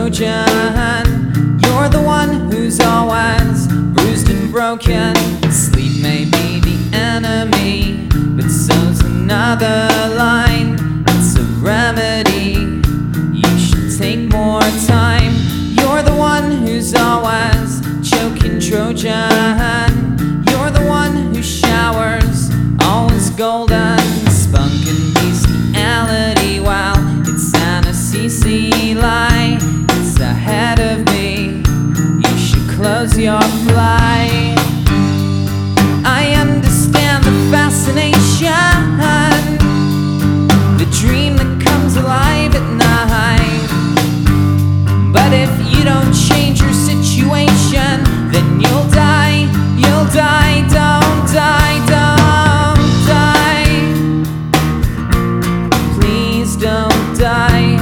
Trojan. You're the one who's always bruised and broken. Sleep may be the enemy, but so's another line. It's a remedy, you should take more time. You're the one who's always choking Trojan. You're the one who showers, always golden. Spunk and bestiality, while it's an Assisi lie. It's ahead of me, you should close your fly. I understand the fascination, the dream that comes alive at night. But if you don't change your situation, then you'll die, you'll die. Don't die, don't die. Please don't die.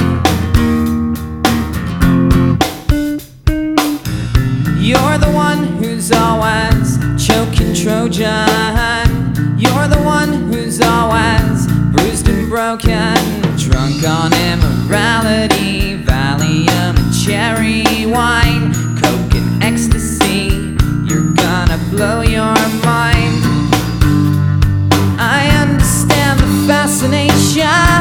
You're the one who's always choking Trojan. You're the one who's always bruised and broken. Drunk on immorality, Valium and cherry wine, coke and ecstasy, you're gonna blow your mind. I understand the fascination,